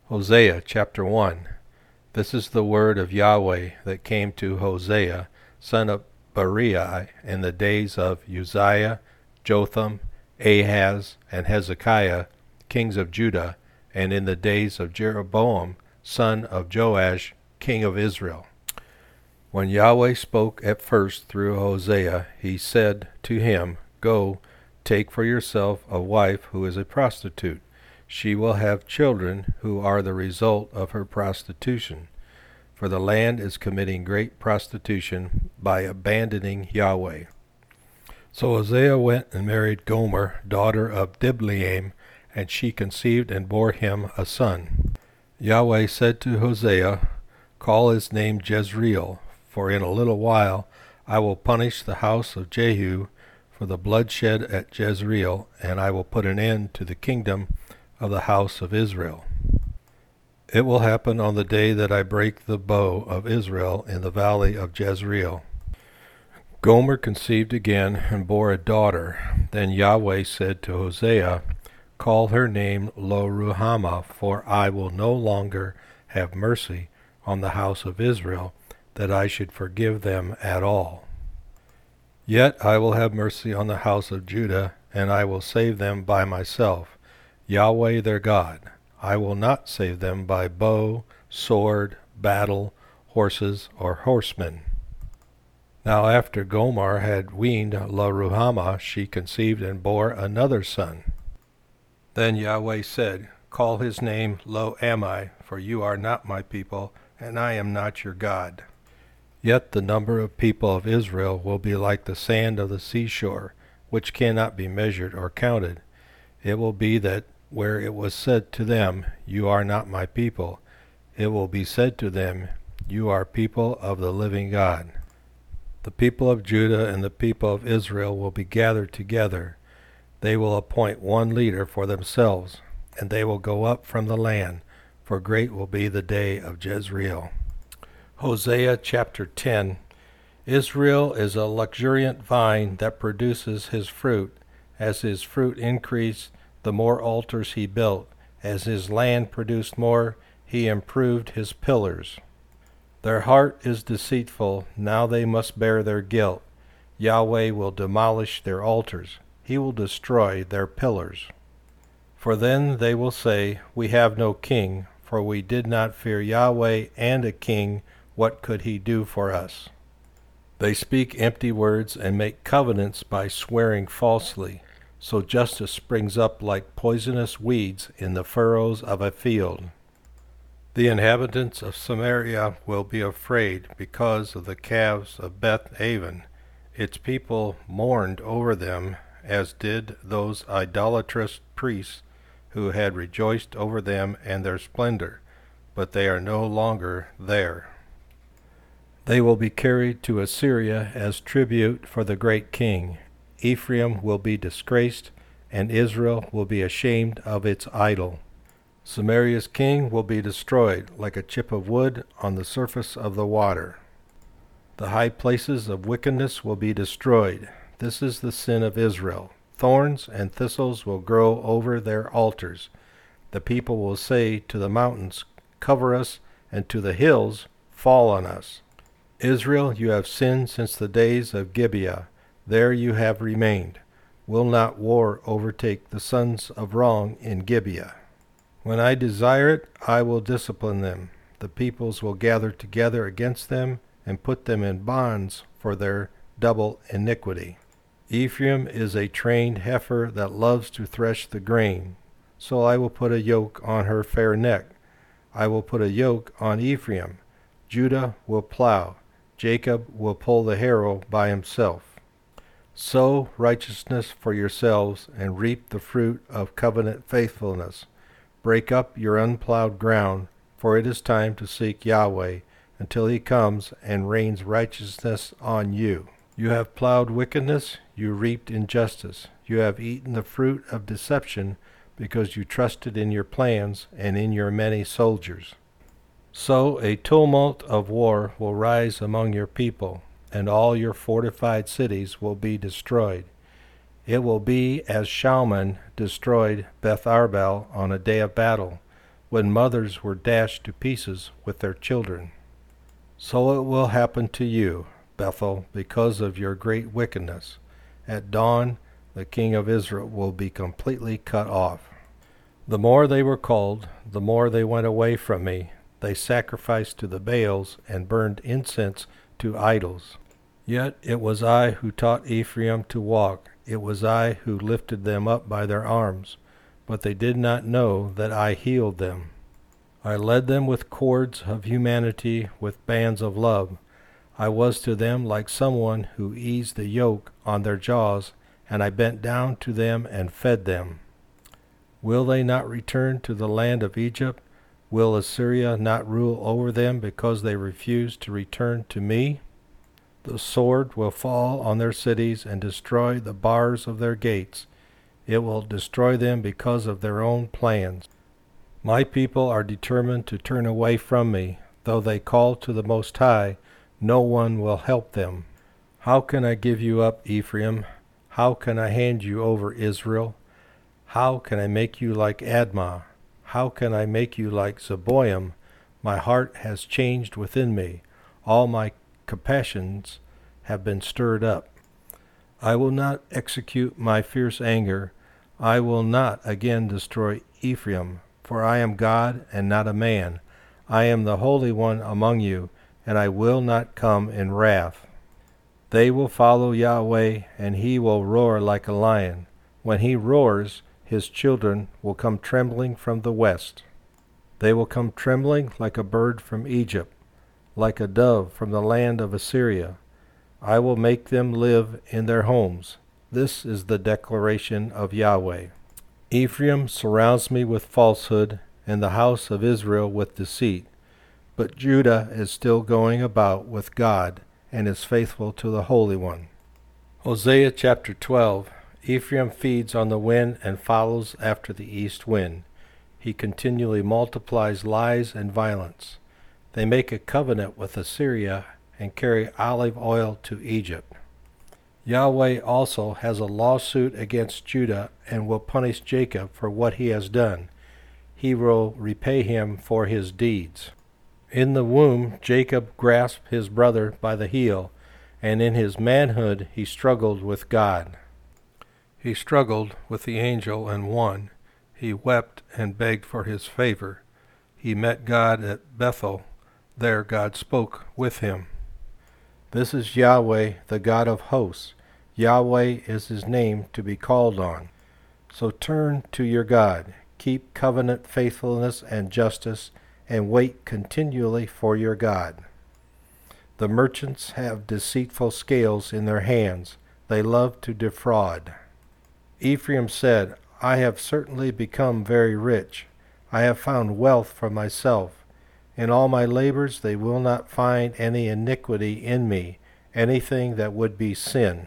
Hosea chapter 1. This is the word of Yahweh that came to Hosea, son of Berechiah, in the days of Uzziah, Jotham, Ahaz, and Hezekiah, kings of Judah, and in the days of Jeroboam, son of Joash, king of Israel. When Yahweh spoke at first through Hosea, he said to him, Go, take for yourself a wife who is a prostitute. She will have children who are the result of her prostitution. For the land is committing great prostitution by abandoning Yahweh. So Hosea went and married Gomer, daughter of Diblaim, and she conceived and bore him a son. Yahweh said to Hosea, Call his name Jezreel, for in a little while I will punish the house of Jehu for the bloodshed at Jezreel, and I will put an end to the kingdom of the house of Israel. It will happen on the day that I break the bow of Israel in the valley of Jezreel. Gomer conceived again and bore a daughter. Then Yahweh said to Hosea, Call her name Lo-ruhamah, for I will no longer have mercy on the house of Israel, that I should forgive them at all. Yet I will have mercy on the house of Judah, and I will save them by myself, Yahweh their God. I will not save them by bow, sword, battle, horses, or horsemen. Now after Gomer had weaned Lo-ruhamah, she conceived and bore another son. Then Yahweh said, Call his name Lo-ammi, for you are not my people, and I am not your God. Yet the number of people of Israel will be like the sand of the seashore, which cannot be measured or counted. It will be that where it was said to them, You are not my people, it will be said to them, You are people of the living God. The people of Judah and the people of Israel will be gathered together. They will appoint one leader for themselves, and they will go up from the land, for great will be the day of Jezreel. Hosea chapter 10. Israel is a luxuriant vine that produces his fruit. As his fruit increased, the more altars he built. As his land produced more, he improved his pillars. Their heart is deceitful, now they must bear their guilt. Yahweh will demolish their altars. He will destroy their pillars. For then they will say, We have no king, for we did not fear Yahweh and a king. What could he do for us? They speak empty words and make covenants by swearing falsely. So justice springs up like poisonous weeds in the furrows of a field. The inhabitants of Samaria will be afraid because of the calves of Beth-aven. Its people mourned over them, as did those idolatrous priests who had rejoiced over them and their splendor, but they are no longer there. They will be carried to Assyria as tribute for the great king. Ephraim will be disgraced, and Israel will be ashamed of its idol. Samaria's king will be destroyed like a chip of wood on the surface of the water. The high places of wickedness will be destroyed. This is the sin of Israel. Thorns and thistles will grow over their altars. The people will say to the mountains, Cover us, and to the hills, Fall on us. Israel, you have sinned since the days of Gibeah. There you have remained. Will not war overtake the sons of wrong in Gibeah? When I desire it, I will discipline them. The peoples will gather together against them and put them in bonds for their double iniquity. Ephraim is a trained heifer that loves to thresh the grain. So I will put a yoke on her fair neck. I will put a yoke on Ephraim. Judah will plow. Jacob will pull the harrow by himself. Sow righteousness for yourselves and reap the fruit of covenant faithfulness. Break up your unplowed ground, for it is time to seek Yahweh until he comes and rains righteousness on you. You have plowed wickedness, you reaped injustice. You have eaten the fruit of deception because you trusted in your plans and in your many soldiers. So a tumult of war will rise among your people, and all your fortified cities will be destroyed. It will be as Shalman destroyed Beth Arbel on a day of battle. when mothers were dashed to pieces with their children. So it will happen to you, Bethel, because of your great wickedness. At dawn, the king of Israel will be completely cut off. The more they were called, the more they went away from me. They sacrificed to the Baals and burned incense to idols. Yet it was I who taught Ephraim to walk. It was I who lifted them up by their arms. But they did not know that I healed them. I led them with cords of humanity, with bands of love. I was to them like someone who eased the yoke on their jaws, and I bent down to them and fed them. Will they not return to the land of Egypt? Will Assyria not rule over them because they refuse to return to me? The sword will fall on their cities and destroy the bars of their gates. It will destroy them because of their own plans. My people are determined to turn away from me. Though they call to the Most High, no one will help them. How can I give you up, Ephraim? How can I hand you over, Israel? How can I make you like Admah? How can I make you like Zeboim? My heart has changed within me. All my compassions have been stirred up. I will not execute my fierce anger. I will not again destroy Ephraim, for I am God and not a man. I am the Holy One among you, and I will not come in wrath. They will follow Yahweh, and he will roar like a lion. When he roars, his children will come trembling from the west. They will come trembling like a bird from Egypt, like a dove from the land of Assyria. I will make them live in their homes. This is the declaration of Yahweh. Ephraim surrounds me with falsehood, and the house of Israel with deceit. But Judah is still going about with God, and is faithful to the Holy One. Hosea chapter 12. Ephraim feeds on the wind and follows after the east wind. He continually multiplies lies and violence. They make a covenant with Assyria and carry olive oil to Egypt. Yahweh also has a lawsuit against Judah and will punish Jacob for what he has done. He will repay him for his deeds. In the womb Jacob grasped his brother by the heel, and in his manhood he struggled with God. He struggled with the angel and won. He wept and begged for his favor. He met God at Bethel. There God spoke with him. This is Yahweh, the God of hosts. Yahweh is his name to be called on. So turn to your God. Keep covenant faithfulness and justice, and wait continually for your God. The merchants have deceitful scales in their hands. They love to defraud. Ephraim said, I have certainly become very rich. I have found wealth for myself. In all my labors they will not find any iniquity in me, anything that would be sin.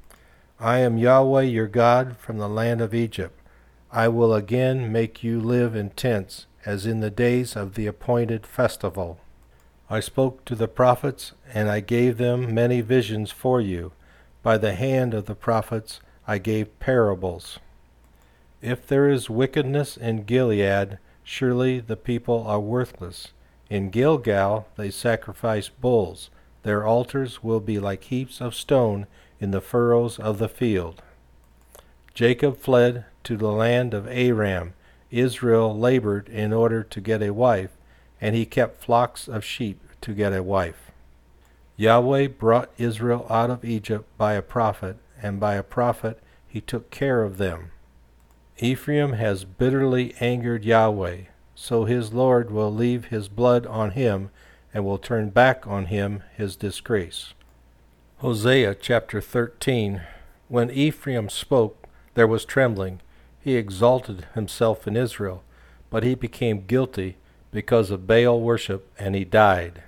I am Yahweh your God from the land of Egypt. I will again make you live in tents, as in the days of the appointed festival. I spoke to the prophets, and I gave them many visions for you. By the hand of the prophets I gave parables. If there is wickedness in Gilead, surely the people are worthless. In Gilgal they sacrifice bulls. Their altars will be like heaps of stone in the furrows of the field. Jacob fled to the land of Aram. Israel labored in order to get a wife, and he kept flocks of sheep to get a wife. Yahweh brought Israel out of Egypt by a prophet, and by a prophet he took care of them. Ephraim has bitterly angered Yahweh, so his Lord will leave his blood on him, and will turn back on him his disgrace. Hosea chapter 13. When Ephraim spoke, there was trembling. He exalted himself in Israel, but he became guilty because of Baal worship, and he died.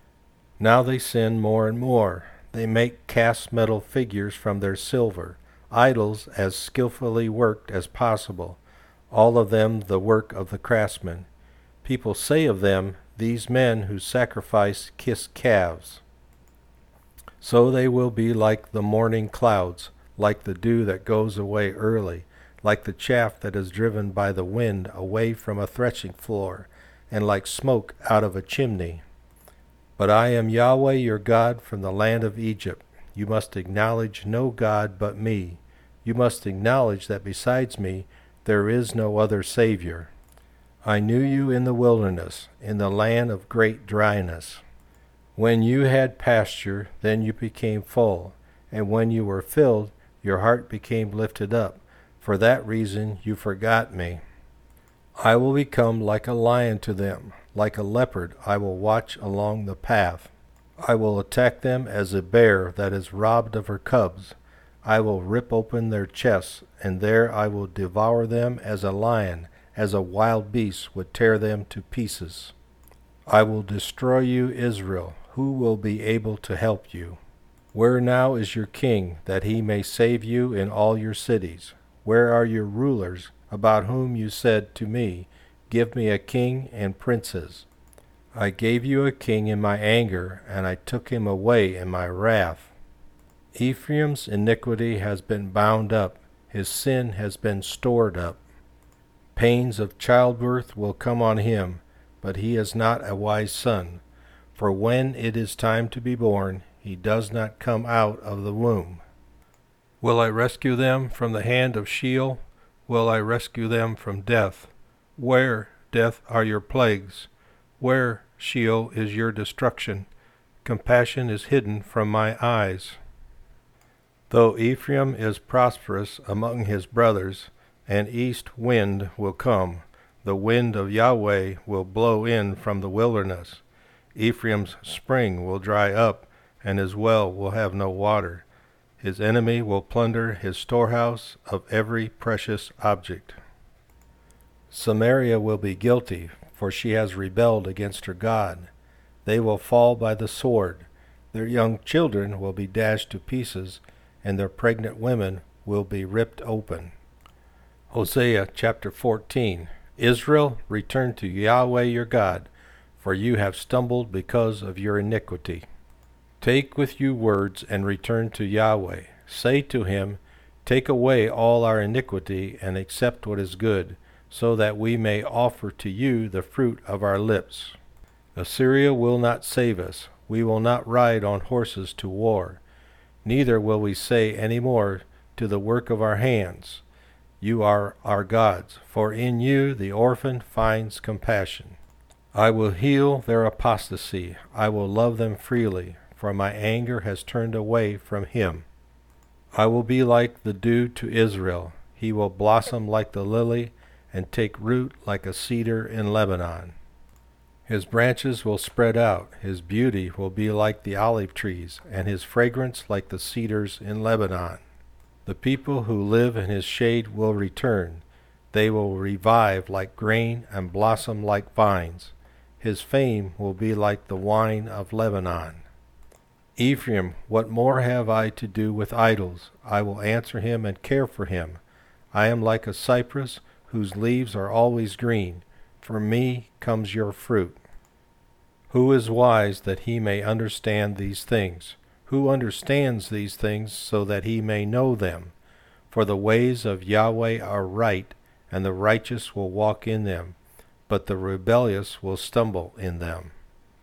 Now they sin more and more. They make cast metal figures from their silver, idols as skillfully worked as possible, all of them the work of the craftsman. People say of them, these men who sacrifice kiss calves. So they will be like the morning clouds, like the dew that goes away early, like the chaff that is driven by the wind away from a threshing floor. and like smoke out of a chimney. But I am Yahweh your God from the land of Egypt. You must acknowledge no God but me. You must acknowledge that besides me there is no other Savior. I knew you in the wilderness, in the land of great dryness. When you had pasture, then you became full, and when you were filled, your heart became lifted up. For that reason you forgot me. I will become like a lion to them, like a leopard I will watch along the path. I will attack them as a bear that is robbed of her cubs. I will rip open their chests, and there I will devour them as a lion, as a wild beast would tear them to pieces. I will destroy you, Israel. Who will be able to help you? Where now is your king, that he may save you in all your cities? Where are your rulers, about whom you said to me, Give me a king and princes? I gave you a king in my anger, and I took him away in my wrath. Ephraim's iniquity has been bound up, his sin has been stored up. Pains of childbirth will come on him, but he is not a wise son. For when it is time to be born, he does not come out of the womb. Will I rescue them from the hand of Sheol? Will I rescue them from death? Where, death, are your plagues? Where, Sheol, is your destruction? Compassion is hidden from my eyes. Though Ephraim is prosperous among his brothers, an east wind will come. The wind of Yahweh will blow in from the wilderness. Ephraim's spring will dry up, and his well will have no water. His enemy will plunder his storehouse of every precious object. Samaria will be guilty, for she has rebelled against her God. They will fall by the sword. Their young children will be dashed to pieces, and their pregnant women will be ripped open. Hosea chapter 14. Israel, return to Yahweh your God, for you have stumbled because of your iniquity. Take with you words and return to Yahweh. Say to him, Take away all our iniquity and accept what is good, so that we may offer to you the fruit of our lips. Assyria will not save us. We will not ride on horses to war. Neither will we say any more to the work of our hands, You are our gods, for in you the orphan finds compassion. I will heal their apostasy. I will love them freely, for my anger has turned away from him. I will be like the dew to Israel. He will blossom like the lily and take root like a cedar in Lebanon. His branches will spread out, his beauty will be like the olive trees, and his fragrance like the cedars in Lebanon. The people who live in his shade will return. They will revive like grain and blossom like vines. His fame will be like the wine of Lebanon. Ephraim, what more have I to do with idols? I will answer him and care for him. I am like a cypress whose leaves are always green. From me comes your fruit. Who is wise that he may understand these things? Who understands these things so that he may know them? For the ways of Yahweh are right, and the righteous will walk in them, but the rebellious will stumble in them.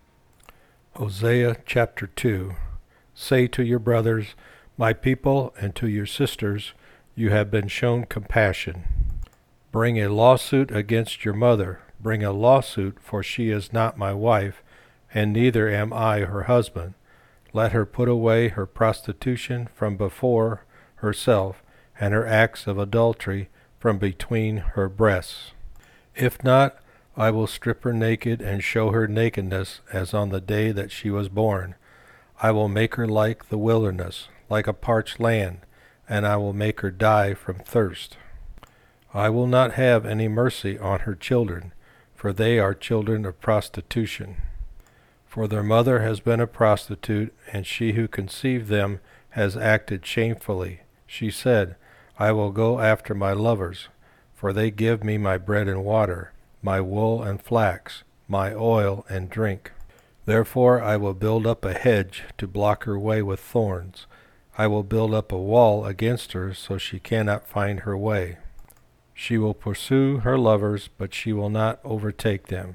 Hosea chapter 2. Say to your brothers, My people, and to your sisters, You have been shown compassion. Bring a lawsuit against your mother. Bring a lawsuit, for she is not my wife, and neither am I her husband. Let her put away her prostitution from before herself, and her acts of adultery from between her breasts. If not, I will strip her naked and show her nakedness as on the day that she was born. I will make her like the wilderness, like a parched land, and I will make her die from thirst. I will not have any mercy on her children, for they are children of prostitution. For their mother has been a prostitute, and she who conceived them has acted shamefully. She said, I will go after my lovers, for they give me my bread and water, my wool and flax, my oil and drink. Therefore I will build up a hedge to block her way with thorns. I will build up a wall against her so she cannot find her way. She will pursue her lovers, but she will not overtake them.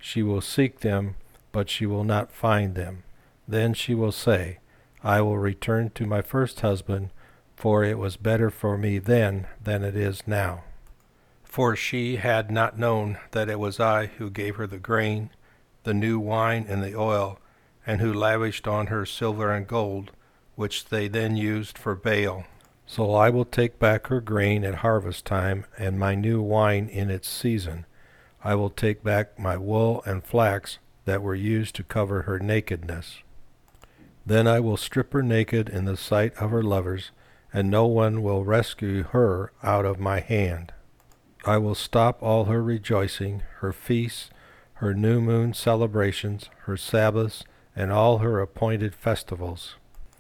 She will seek them, but she will not find them. Then she will say, I will return to my first husband, for it was better for me then than it is now. For she had not known that it was I who gave her the grain, the new wine, and the oil, and who lavished on her silver and gold, which they then used for Baal. So I will take back her grain at harvest time, and my new wine in its season. I will take back my wool and flax that were used to cover her nakedness. Then I will strip her naked in the sight of her lovers, and no one will rescue her out of my hand. I will stop all her rejoicing, her feasts, her new moon celebrations, her Sabbaths, and all her appointed festivals.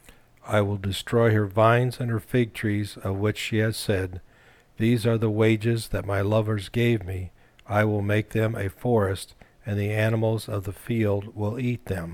I will destroy her vines and her fig trees, of which she has said, These are the wages that my lovers gave me. I will make them a forest, and the animals of the field will eat them.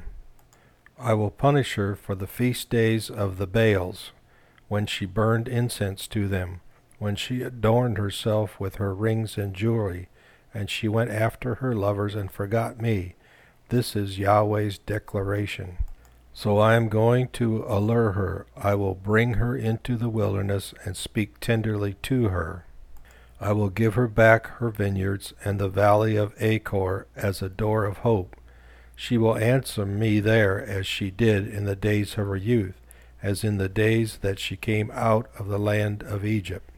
I will punish her for the feast days of the Baals, when she burned incense to them, when she adorned herself with her rings and jewelry, and she went after her lovers and forgot me. This is Yahweh's declaration. So I am going to allure her. I will bring her into the wilderness and speak tenderly to her. I will give her back her vineyards and the valley of Achor as a door of hope. She will answer me there as she did in the days of her youth, as in the days that she came out of the land of Egypt.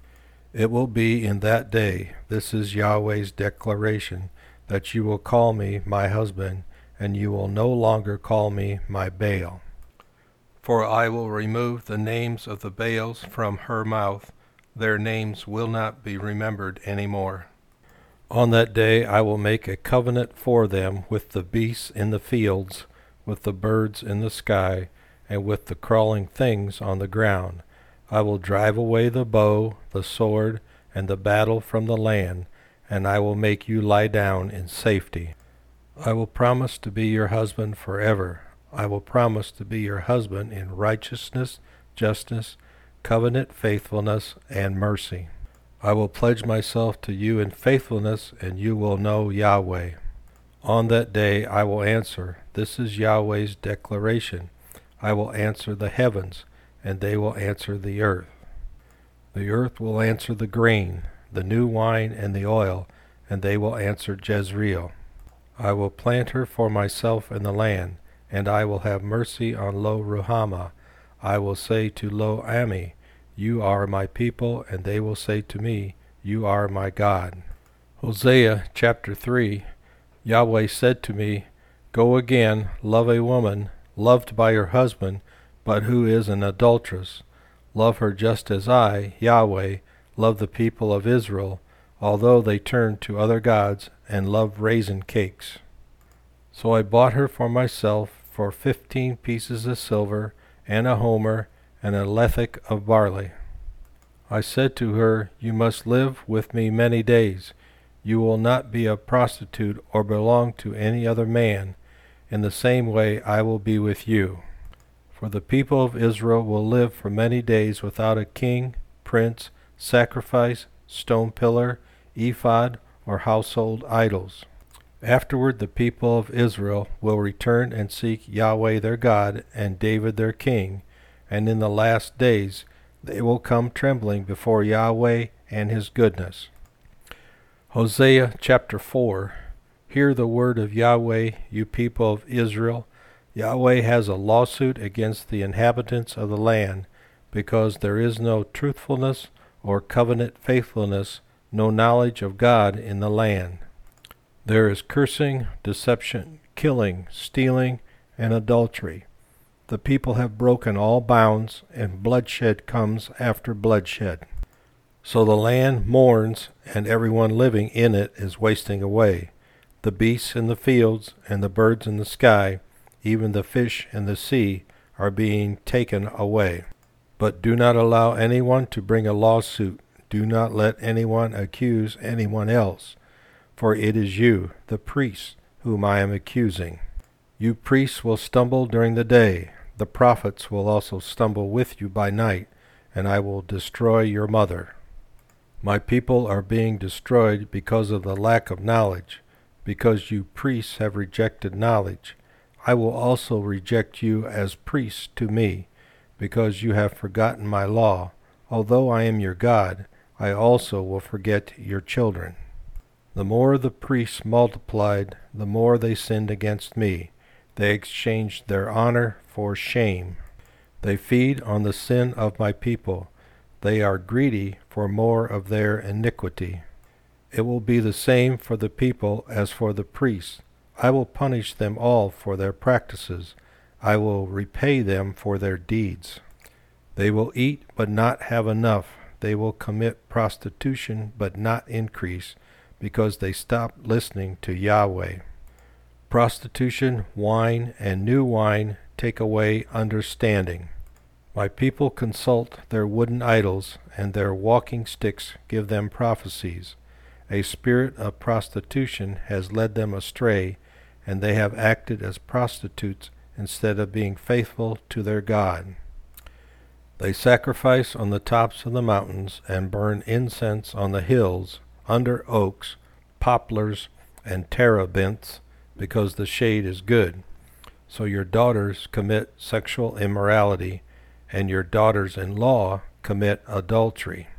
It will be in that day, this is Yahweh's declaration, that you will call me my husband, and you will no longer call me my Baal. For I will remove the names of the Baals from her mouth. Their names will not be remembered any more. On that day I will make a covenant for them with the beasts in the fields, with the birds in the sky, and with the crawling things on the ground. I will drive away the bow, the sword, and the battle from the land, and I will make you lie down in safety. I will promise to be your husband forever. I will promise to be your husband in righteousness, justice, covenant faithfulness, and mercy. I will pledge myself to you in faithfulness, and you will know Yahweh. On that day I will answer, this is Yahweh's declaration. I will answer the heavens, and they will answer the earth. The earth will answer the grain, the new wine, and the oil, and they will answer Jezreel. I will plant her for myself in the land, and I will have mercy on Lo Ruhamah. I will say to Lo Ami, You are my people, and they will say to me, You are my God. Hosea chapter 3. Yahweh said to me, Go again, love a woman, loved by her husband, but who is an adulteress. Love her just as I, Yahweh, love the people of Israel, although they turned to other gods and loved raisin cakes. So I bought her for myself for 15 pieces of silver, and a homer, and a lethech of barley. I said to her, You must live with me many days. You will not be a prostitute or belong to any other man. In the same way I will be with you. For the people of Israel will live for many days without a king, prince, sacrifice, stone pillar, ephod, or household idols. Afterward the people of Israel will return and seek Yahweh their God and David their king, and in the last days they will come trembling before Yahweh and his goodness. Hosea chapter 4. Hear the word of Yahweh, you people of Israel. Yahweh has a lawsuit against the inhabitants of the land, because there is no truthfulness or covenant faithfulness, no knowledge of God in the land. There is cursing, deception, killing, stealing, and adultery. The people have broken all bounds, and bloodshed comes after bloodshed. So the land mourns, and everyone living in it is wasting away. The beasts in the fields and the birds in the sky, even the fish in the sea, are being taken away. But do not allow anyone to bring a lawsuit. Do not let anyone accuse anyone else. For it is you, the priests, whom I am accusing. You priests will stumble during the day. The prophets will also stumble with you by night, and I will destroy your mother. My people are being destroyed because of the lack of knowledge, because you priests have rejected knowledge. I will also reject you as priests to me, because you have forgotten my law. Although I am your God, I also will forget your children. The more the priests multiplied, the more they sinned against me. They exchanged their honor for shame. They feed on the sin of my people. They are greedy for more of their iniquity. It will be the same for the people as for the priests. I will punish them all for their practices. I will repay them for their deeds. They will eat but not have enough. They will commit prostitution but not increase, because they stopped listening to Yahweh. Prostitution, wine, and new wine take away understanding. My people consult their wooden idols, and their walking sticks give them prophecies. A spirit of prostitution has led them astray, and they have acted as prostitutes instead of being faithful to their God. They sacrifice on the tops of the mountains and burn incense on the hills, under oaks, poplars, and terebinths, because the shade is good. So your daughters commit sexual immorality, and your daughters-in-law commit adultery.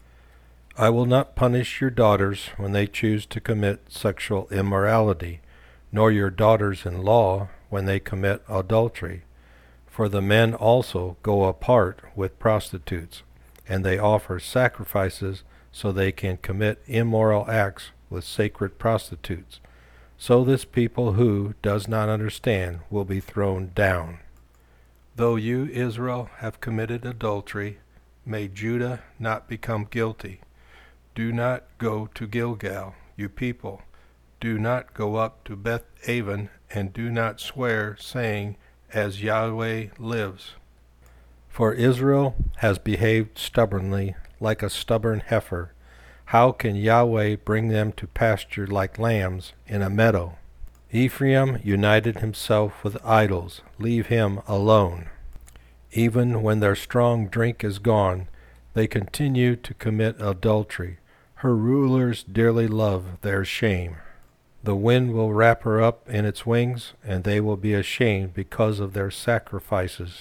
I will not punish your daughters when they choose to commit sexual immorality, nor your daughters-in-law when they commit adultery. For the men also go apart with prostitutes, and they offer sacrifices so they can commit immoral acts with sacred prostitutes. So this people who does not understand will be thrown down. Though you, Israel, have committed adultery, may Judah not become guilty. Do not go to Gilgal, you people. Do not go up to Beth-aven, and do not swear, saying, As Yahweh lives. For Israel has behaved stubbornly, like a stubborn heifer. How can Yahweh bring them to pasture like lambs in a meadow? Ephraim united himself with idols. Leave him alone. Even when their strong drink is gone, they continue to commit adultery. Her rulers dearly love their shame. The wind will wrap her up in its wings, and they will be ashamed because of their sacrifices.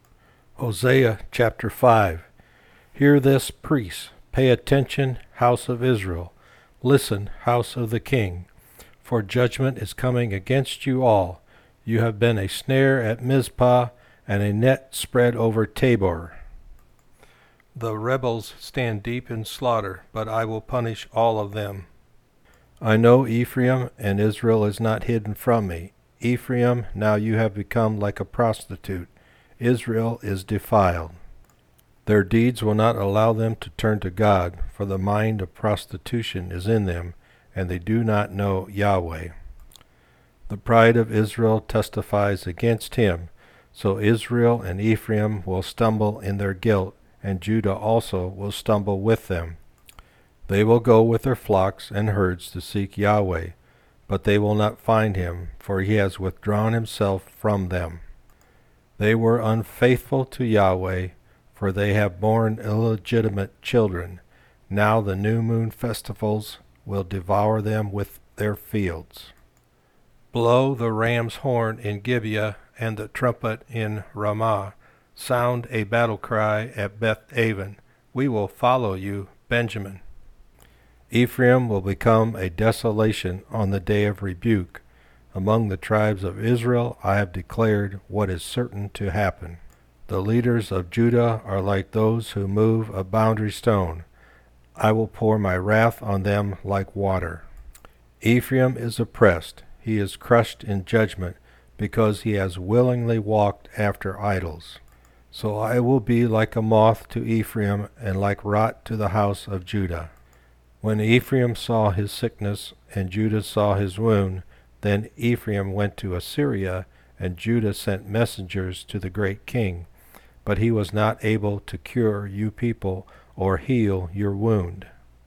Hosea chapter 5. Hear this, priests. Pay attention, house of Israel. Listen, house of the king. For judgment is coming against you all. You have been a snare at Mizpah, and a net spread over Tabor. The rebels stand deep in slaughter, but I will punish all of them. I know Ephraim, and Israel is not hidden from me. Ephraim, now you have become like a prostitute. Israel is defiled. Their deeds will not allow them to turn to God, for the mind of prostitution is in them, and they do not know Yahweh. The pride of Israel testifies against him, so Israel and Ephraim will stumble in their guilt, and Judah also will stumble with them. They will go with their flocks and herds to seek Yahweh, but they will not find him, for he has withdrawn himself from them. They were unfaithful to Yahweh, for they have borne illegitimate children. Now the new moon festivals will devour them with their fields. Blow the ram's horn in Gibeah and the trumpet in Ramah. Sound a battle cry at Beth-aven. We will follow you, Benjamin. Ephraim will become a desolation on the day of rebuke. Among the tribes of Israel I have declared what is certain to happen. The leaders of Judah are like those who move a boundary stone. I will pour my wrath on them like water. Ephraim is oppressed. He is crushed in judgment, because he has willingly walked after idols. So I will be like a moth to Ephraim, and like rot to the house of Judah. When Ephraim saw his sickness, and Judah saw his wound, then Ephraim went to Assyria, and Judah sent messengers to the great king. But he was not able to cure you people, or heal your wound.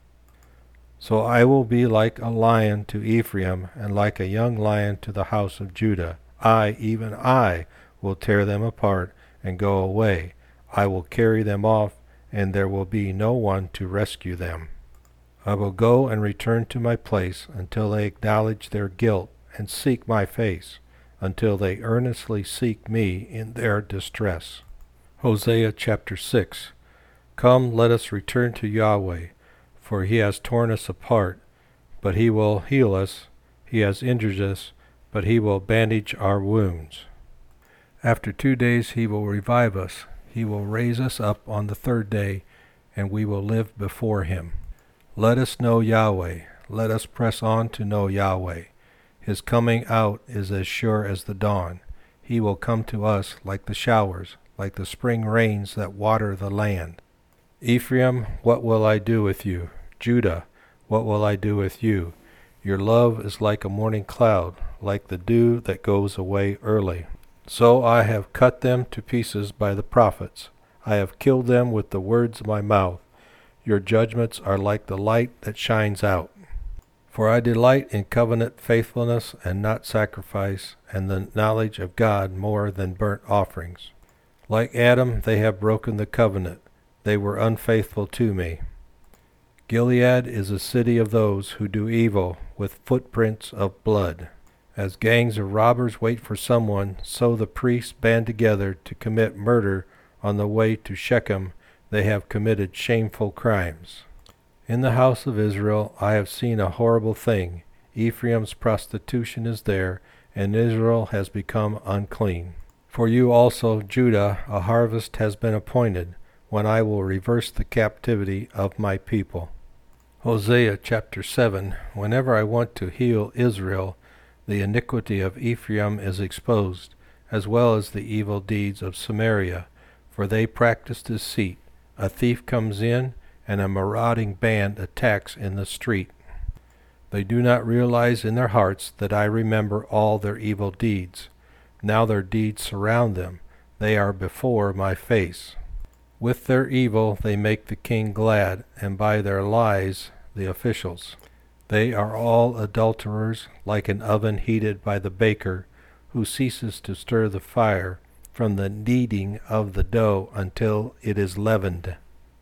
So I will be like a lion to Ephraim, and like a young lion to the house of Judah. I, even I, will tear them apart and go away. I will carry them off, and there will be no one to rescue them. I will go and return to my place until they acknowledge their guilt and seek my face, until they earnestly seek me in their distress. Hosea chapter 6. Come, let us return to Yahweh, for he has torn us apart, but he will heal us. He has injured us, but he will bandage our wounds. After 2 days he will revive us. He will raise us up on the third day, and we will live before him. Let us know Yahweh. Let us press on to know Yahweh. His coming out is as sure as the dawn. He will come to us like the showers, like the spring rains that water the land. Ephraim, what will I do with you? Judah, what will I do with you? Your love is like a morning cloud, like the dew that goes away early. So I have cut them to pieces by the prophets. I have killed them with the words of my mouth. Your judgments are like the light that shines out. For I delight in covenant faithfulness and not sacrifice, and the knowledge of God more than burnt offerings. Like Adam, they have broken the covenant. They were unfaithful to me. Gilead is a city of those who do evil, with footprints of blood. As gangs of robbers wait for someone, so the priests band together to commit murder on the way to Shechem. They have committed shameful crimes. In the house of Israel I have seen a horrible thing. Ephraim's prostitution is there, and Israel has become unclean. For you also, Judah, a harvest has been appointed, when I will reverse the captivity of my people. Hosea chapter 7. Whenever I want to heal Israel, the iniquity of Ephraim is exposed, as well as the evil deeds of Samaria, for they practice deceit. A thief comes in, and a marauding band attacks in the street. They do not realize in their hearts that I remember all their evil deeds. Now their deeds surround them. They are before my face. With their evil they make the king glad, and by their lies the officials. They are all adulterers, like an oven heated by the baker, who ceases to stir the fire from the kneading of the dough until it is leavened.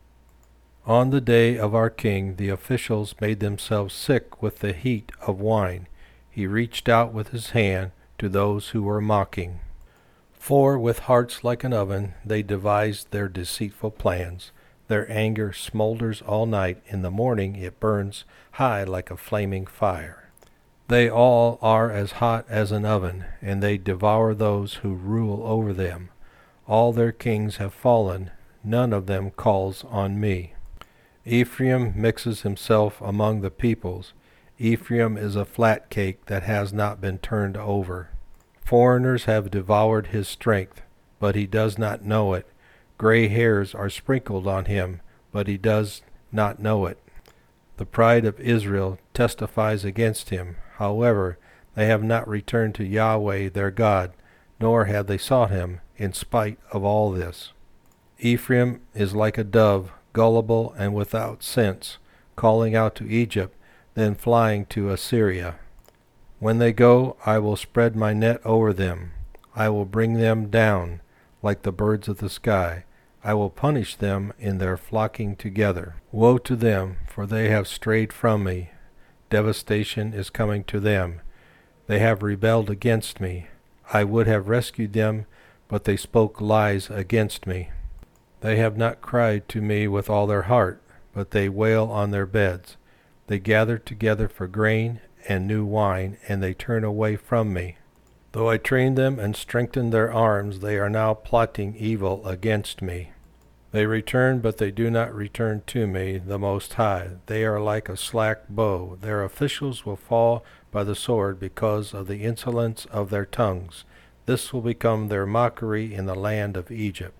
On the day of our king, the officials made themselves sick with the heat of wine. He reached out with his hand to those who were mocking. For with hearts like an oven they devised their deceitful plans. Their anger smolders all night. In the morning it burns high like a flaming fire. They all are as hot as an oven, and they devour those who rule over them. All their kings have fallen. None of them calls on me. Ephraim mixes himself among the peoples. Ephraim is a flat cake that has not been turned over. Foreigners have devoured his strength, but he does not know it. Gray hairs are sprinkled on him, but he does not know it. The pride of Israel testifies against him. However, they have not returned to Yahweh their God, nor have they sought him in spite of all this. Ephraim is like a dove, gullible and without sense, calling out to Egypt, then flying to Assyria. When they go, I will spread my net over them. I will bring them down like the birds of the sky. I will punish them in their flocking together. Woe to them, for they have strayed from me. Devastation is coming to them. They have rebelled against me. I would have rescued them, but they spoke lies against me. They have not cried to me with all their heart, but they wail on their beds. They gather together for grain and new wine, and they turn away from me. Though I trained them and strengthened their arms, they are now plotting evil against me. They return, but they do not return to me, the Most High. They are like a slack bow. Their officials will fall by the sword because of the insolence of their tongues. This will become their mockery in the land of Egypt.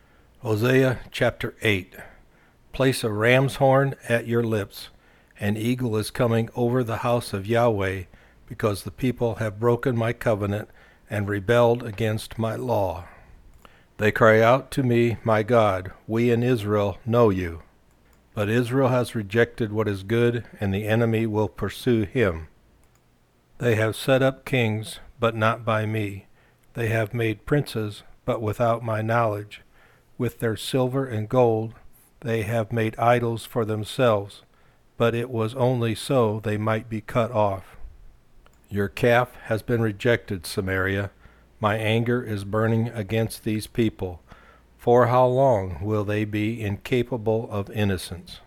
Hosea chapter 8. Place a ram's horn at your lips. An eagle is coming over the house of Yahweh, because the people have broken my covenant and rebelled against my law. They cry out to me, my God, we in Israel know you. But Israel has rejected what is good, and the enemy will pursue him. They have set up kings, but not by me. They have made princes, but without my knowledge. With their silver and gold they have made idols for themselves. but it was only so they might be cut off. Your calf has been rejected, Samaria. My anger is burning against these people. For how long will they be incapable of innocence?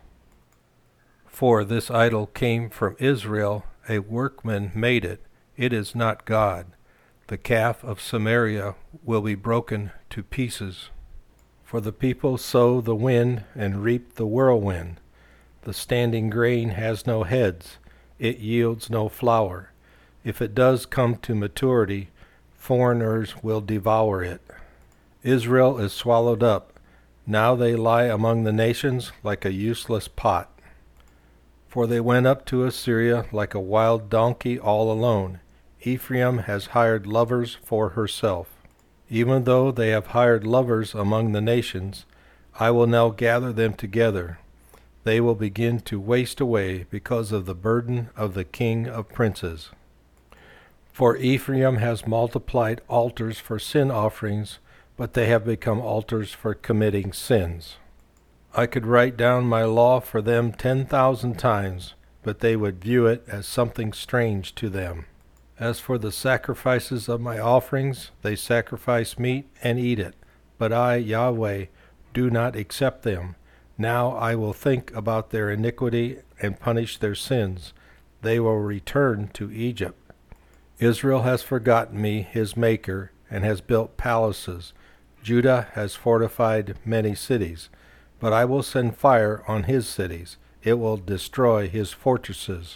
For this idol came from Israel, a workman made it. It is not God. The calf of Samaria will be broken to pieces. For the people sow the wind and reap the whirlwind. The standing grain has no heads. It yields no flour. If it does come to maturity, foreigners will devour it. Israel is swallowed up. Now they lie among the nations like a useless pot. For they went up to Assyria like a wild donkey all alone. Ephraim has hired lovers for herself. Even though they have hired lovers among the nations, I will now gather them together. They will begin to waste away because of the burden of the king of princes. For Ephraim has multiplied altars for sin offerings, but they have become altars for committing sins. I could write down my law for them 10,000 times, but they would view it as something strange to them. As for the sacrifices of my offerings, they sacrifice meat and eat it, but I, Yahweh, do not accept them. Now I will think about their iniquity and punish their sins. They will return to Egypt. Israel has forgotten me, his maker, and has built palaces. Judah has fortified many cities, but I will send fire on his cities. It will destroy his fortresses.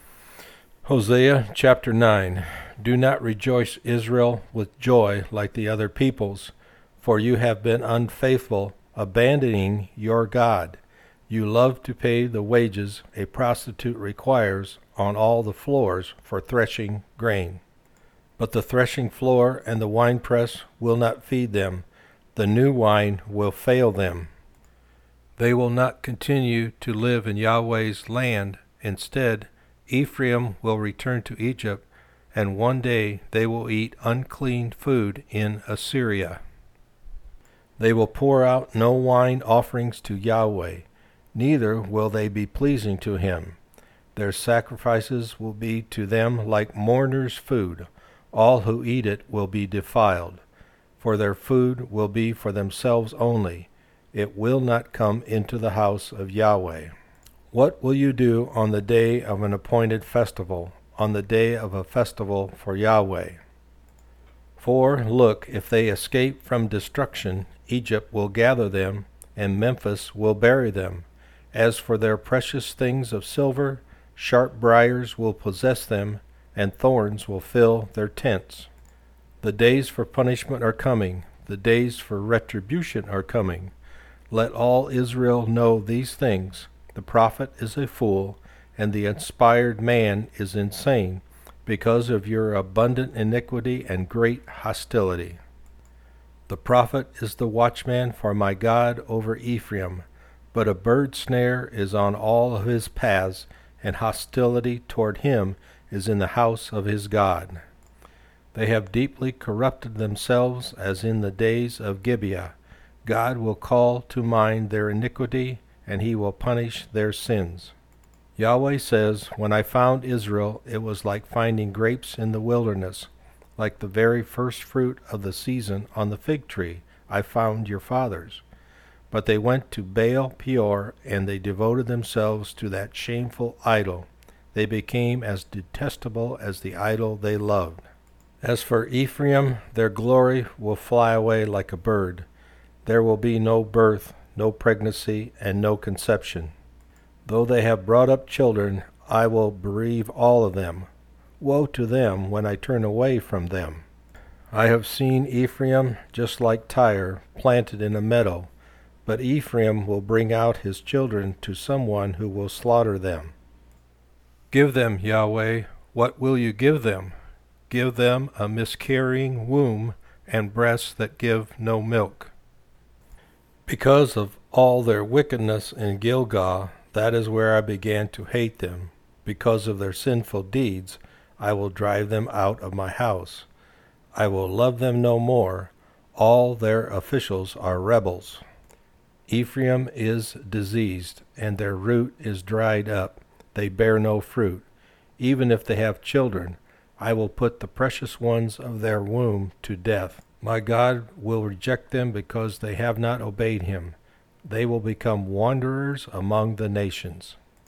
Hosea chapter 9. Do not rejoice, Israel, with joy like the other peoples, for you have been unfaithful, abandoning your God. You love to pay the wages a prostitute requires on all the floors for threshing grain. But the threshing floor and the winepress will not feed them. The new wine will fail them. They will not continue to live in Yahweh's land. Instead, Ephraim will return to Egypt, and one day they will eat unclean food in Assyria. They will pour out no wine offerings to Yahweh, neither will they be pleasing to him. Their sacrifices will be to them like mourners' food. All who eat it will be defiled, for their food will be for themselves only. It will not come into the house of Yahweh. What will you do on the day of an appointed festival, on the day of a festival for Yahweh? For, look, if they escape from destruction, Egypt will gather them, and Memphis will bury them. As for their precious things of silver, sharp briars will possess them, and thorns will fill their tents. The days for punishment are coming, the days for retribution are coming. Let all Israel know these things. The prophet is a fool, and the inspired man is insane, because of your abundant iniquity and great hostility. The prophet is the watchman for my God over Ephraim, but a bird snare is on all of his paths, and hostility toward him is in the house of his God. They have deeply corrupted themselves as in the days of Gibeah. God will call to mind their iniquity, and he will punish their sins. Yahweh says, when I found Israel, it was like finding grapes in the wilderness, like the very first fruit of the season on the fig tree. I found your fathers. But they went to Baal Peor, and they devoted themselves to that shameful idol. They became as detestable as the idol they loved. As for Ephraim, their glory will fly away like a bird. There will be no birth, no pregnancy, and no conception. Though they have brought up children, I will bereave all of them. Woe to them when I turn away from them. I have seen Ephraim just like Tyre, planted in a meadow, but Ephraim will bring out his children to someone who will slaughter them. Give them, Yahweh, what will you give them? Give them a miscarrying womb and breasts that give no milk. Because of all their wickedness in Gilgal, that is where I began to hate them. Because of their sinful deeds, I will drive them out of my house. I will love them no more. All their officials are rebels. Ephraim is diseased, and their root is dried up. they bear no fruit. Even if they have children, I will put the precious ones of their womb to death. My God will reject them because they have not obeyed him. They will become wanderers among the nations.